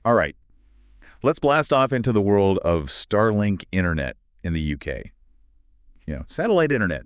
All right, let's blast off into the world of Starlink internet in the UK. Satellite internet.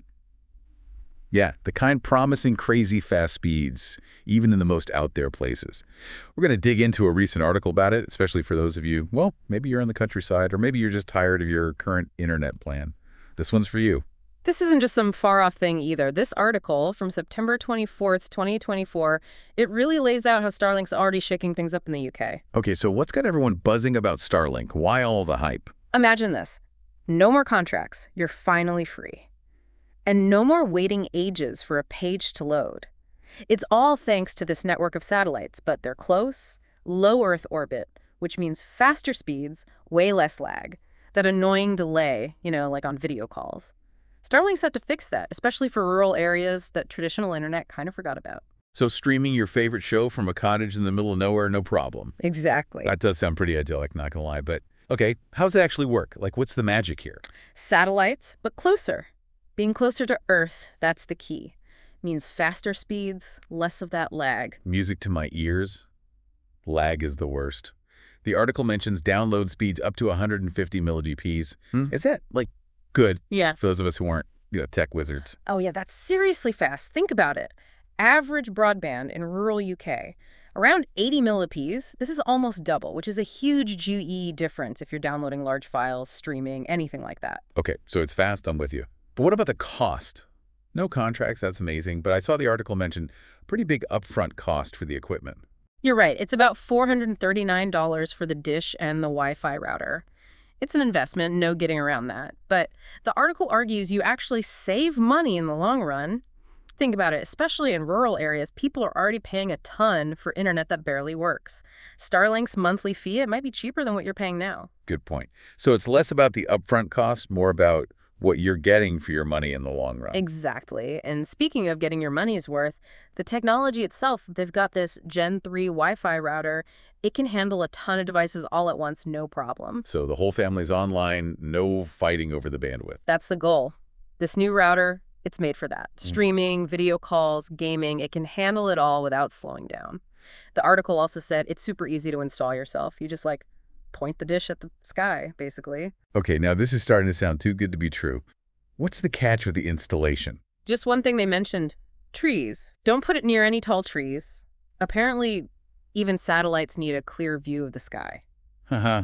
Yeah, the kind promising crazy fast speeds, even in the most out there places. We're going to dig into a recent article about it, especially for those of you, well, maybe you're in the countryside, or maybe you're just tired of your current internet plan. This one's for you. This isn't just some far-off thing either. This article from September 24th, 2024, it really lays out how Starlink's already shaking things up in the UK. Okay, so what's got everyone buzzing about Starlink? Why all the hype? Imagine this. No more contracts. You're finally free. And no more waiting ages for a page to load. It's all thanks to this network of satellites, but they're close, low Earth orbit, which means faster speeds, way less lag. That annoying delay, like on video calls. Starlink's set to fix that, especially for rural areas that traditional internet kind of forgot about. So streaming your favorite show from a cottage in the middle of nowhere, no problem. Exactly. That does sound pretty idyllic, not gonna lie, but okay, how does it actually work? Like, what's the magic here? Satellites, but closer. Being closer to Earth, that's the key. Means faster speeds, less of that lag. Music to my ears. Lag is the worst. The article mentions download speeds up to 150 milligps. Is that, good? Yeah. For those of us who aren't, tech wizards. Oh yeah, that's seriously fast. Think about it. Average broadband in rural UK, around 80 millips. This is almost double, which is a huge GE difference if you're downloading large files, streaming, anything like that. Okay, so it's fast, I'm with you. But what about the cost? No contracts, that's amazing, but I saw the article mention a pretty big upfront cost for the equipment. You're right. It's about $439 for the dish and the Wi-Fi router. It's an investment, no getting around that. But the article argues you actually save money in the long run. Think about it, especially in rural areas, people are already paying a ton for internet that barely works. Starlink's monthly fee, it might be cheaper than what you're paying now. Good point. So it's less about the upfront cost, more about what you're getting for your money in the long run. Exactly. And speaking of getting your money's worth, the technology itself, they've got this Gen 3 Wi-Fi router. It can handle a ton of devices all at once, no problem. So the whole family's online, no fighting over the bandwidth. That's the goal. This new router, it's made for that. Streaming, video calls, gaming, it can handle it all without slowing down. The article also said it's super easy to install yourself. You just point the dish at the sky, basically. Okay, now this is starting to sound too good to be true. What's the catch with the installation? Just one thing they mentioned, trees. Don't put it near any tall trees. Apparently, even satellites need a clear view of the sky. Haha,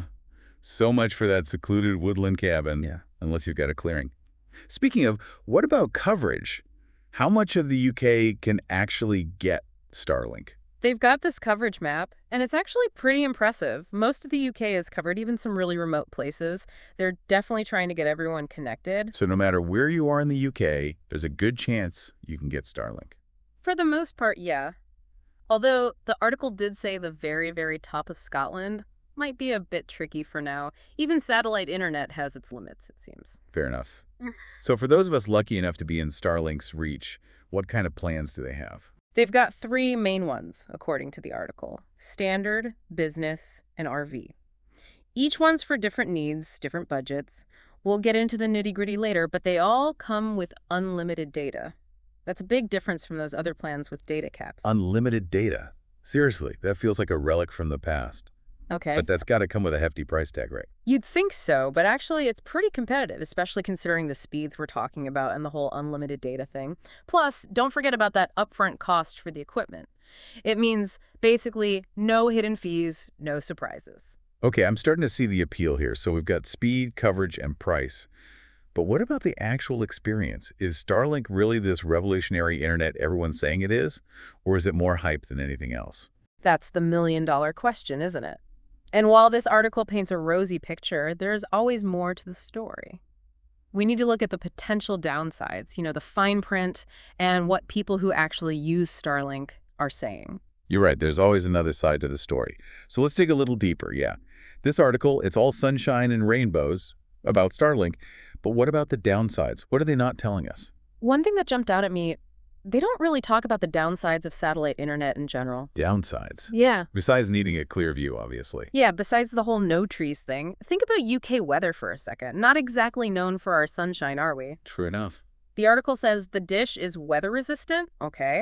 so much for that secluded woodland cabin, unless you've got a clearing. Speaking of, what about coverage? How much of the UK can actually get Starlink? They've got this coverage map, and it's actually pretty impressive. Most of the UK is covered, even some really remote places. They're definitely trying to get everyone connected. So no matter where you are in the UK, there's a good chance you can get Starlink. For the most part, yeah. Although the article did say the very, very top of Scotland might be a bit tricky for now. Even satellite internet has its limits, it seems. Fair enough. So for those of us lucky enough to be in Starlink's reach, what kind of plans do they have? They've got three main ones, according to the article: standard, business, and RV. Each one's for different needs, different budgets. We'll get into the nitty-gritty later, but they all come with unlimited data. That's a big difference from those other plans with data caps. Unlimited data? Seriously, that feels like a relic from the past. Okay. But that's got to come with a hefty price tag, right? You'd think so, but actually it's pretty competitive, especially considering the speeds we're talking about and the whole unlimited data thing. Plus, don't forget about that upfront cost for the equipment. It means basically no hidden fees, no surprises. Okay, I'm starting to see the appeal here. So we've got speed, coverage, and price. But what about the actual experience? Is Starlink really this revolutionary internet everyone's saying it is? Or is it more hype than anything else? That's the million-dollar question, isn't it? And while this article paints a rosy picture, there's always more to the story. We need to look at the potential downsides, the fine print, and what people who actually use Starlink are saying. You're right. There's always another side to the story. So let's dig a little deeper, This article, it's all sunshine and rainbows about Starlink. But what about the downsides? What are they not telling us? One thing that jumped out at me, they don't really talk about the downsides of satellite internet in general. Downsides? Yeah. Besides needing a clear view, obviously. Yeah, besides the whole no trees thing, think about UK weather for a second. Not exactly known for our sunshine, are we? True enough. The article says the dish is weather resistant, okay.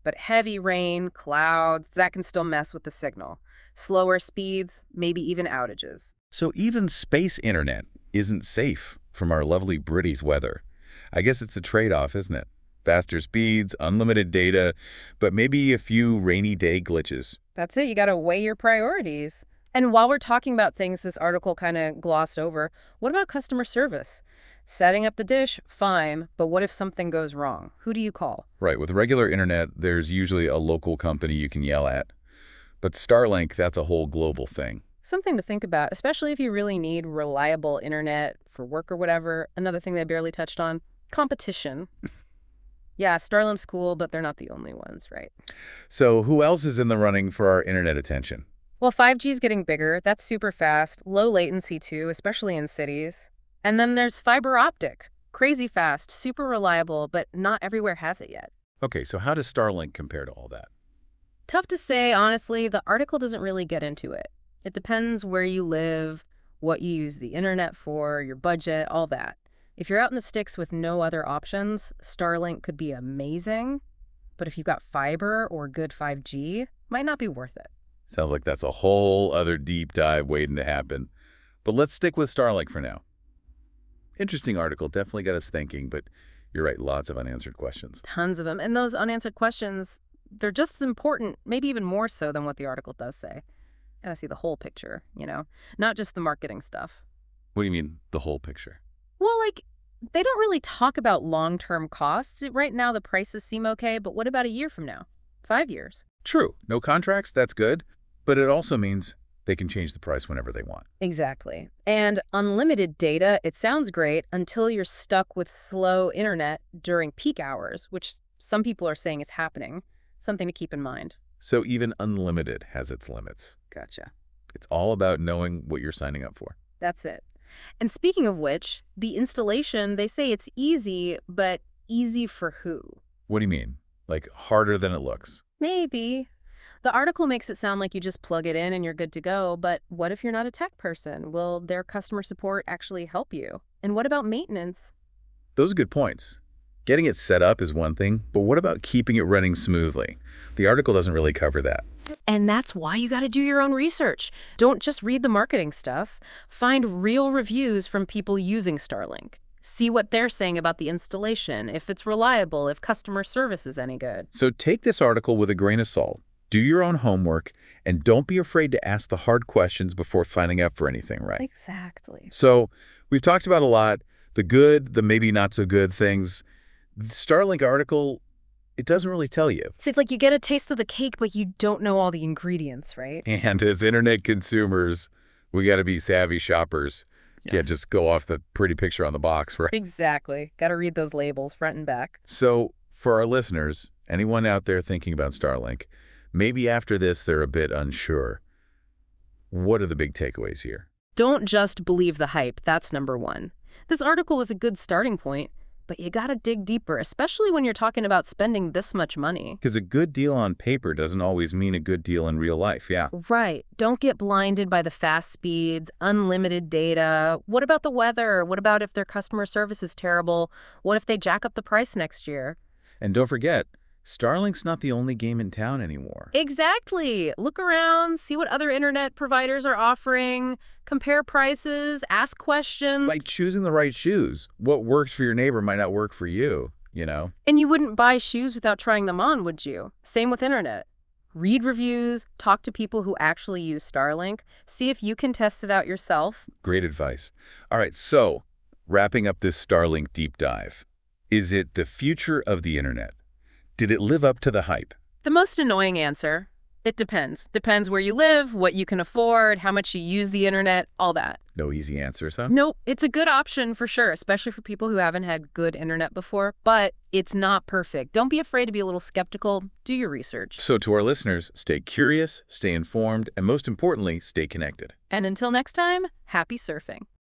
But heavy rain, clouds, that can still mess with the signal. Slower speeds, maybe even outages. So even space internet isn't safe from our lovely British weather. I guess it's a trade-off, isn't it? Faster speeds, unlimited data, but maybe a few rainy day glitches. That's it, you gotta weigh your priorities. And while we're talking about things this article kind of glossed over, what about customer service? Setting up the dish, fine, but what if something goes wrong? Who do you call? Right, with regular internet, there's usually a local company you can yell at. But Starlink, that's a whole global thing. Something to think about, especially if you really need reliable internet for work or whatever. Another thing they barely touched on, competition. Yeah, Starlink's cool, but they're not the only ones, right? So who else is in the running for our internet attention? Well, 5G is getting bigger. That's super fast. Low latency, too, especially in cities. And then there's fiber optic. Crazy fast, super reliable, but not everywhere has it yet. Okay, so how does Starlink compare to all that? Tough to say, honestly. The article doesn't really get into it. It depends where you live, what you use the internet for, your budget, all that. If you're out in the sticks with no other options, Starlink could be amazing. But if you've got fiber or good 5G, might not be worth it. Sounds like that's a whole other deep dive waiting to happen. But let's stick with Starlink for now. Interesting article, definitely got us thinking, but you're right, lots of unanswered questions. Tons of them. And those unanswered questions, they're just as important, maybe even more so than what the article does say. Gotta see the whole picture, not just the marketing stuff. What do you mean, the whole picture? Well, they don't really talk about long-term costs. Right now, the prices seem okay, but what about a year from now? 5 years? True, no contracts, that's good, but it also means they can change the price whenever they want. Exactly. And unlimited data, it sounds great until you're stuck with slow internet during peak hours, which some people are saying is happening. Something to keep in mind. So even unlimited has its limits. Gotcha. It's all about knowing what you're signing up for. That's it. And speaking of which, the installation, they say it's easy, but easy for who? What do you mean? Like harder than it looks? Maybe. The article makes it sound like you just plug it in and you're good to go, but what if you're not a tech person? Will their customer support actually help you? And what about maintenance? Those are good points. Getting it set up is one thing, but what about keeping it running smoothly? The article doesn't really cover that. And that's why you got to do your own research. Don't just read the marketing stuff. Find real reviews from people using Starlink. See what they're saying about the installation, if it's reliable, if customer service is any good. So take this article with a grain of salt. Do your own homework, and don't be afraid to ask the hard questions before signing up for anything, right? Exactly. So we've talked about a lot, the good, the maybe not so good things. The Starlink article, it doesn't really tell you. It's like you get a taste of the cake, but you don't know all the ingredients, right? And as internet consumers, we got to be savvy shoppers. Yeah. Can't just go off the pretty picture on the box, right? Exactly. Got to read those labels front and back. So for our listeners, anyone out there thinking about Starlink, maybe after this they're a bit unsure. What are the big takeaways here? Don't just believe the hype. That's number one. This article was a good starting point, but you gotta dig deeper, especially when you're talking about spending this much money. Because a good deal on paper doesn't always mean a good deal in real life, yeah. Right. Don't get blinded by the fast speeds, unlimited data. What about the weather? What about if their customer service is terrible? What if they jack up the price next year? And don't forget, Starlink's not the only game in town anymore. Exactly. Look around, see what other internet providers are offering, compare prices, ask questions. Like choosing the right shoes. What works for your neighbor might not work for you, And you wouldn't buy shoes without trying them on, would you? Same with internet. Read reviews, talk to people who actually use Starlink, see if you can test it out yourself. Great advice. All right, so wrapping up this Starlink deep dive. Is it the future of the internet? Did it live up to the hype? The most annoying answer, it depends. Depends where you live, what you can afford, how much you use the internet, all that. No easy answers, huh? Nope, it's a good option for sure, especially for people who haven't had good internet before, but it's not perfect. Don't be afraid to be a little skeptical. Do your research. So to our listeners, stay curious, stay informed, and most importantly, stay connected. And until next time, happy surfing.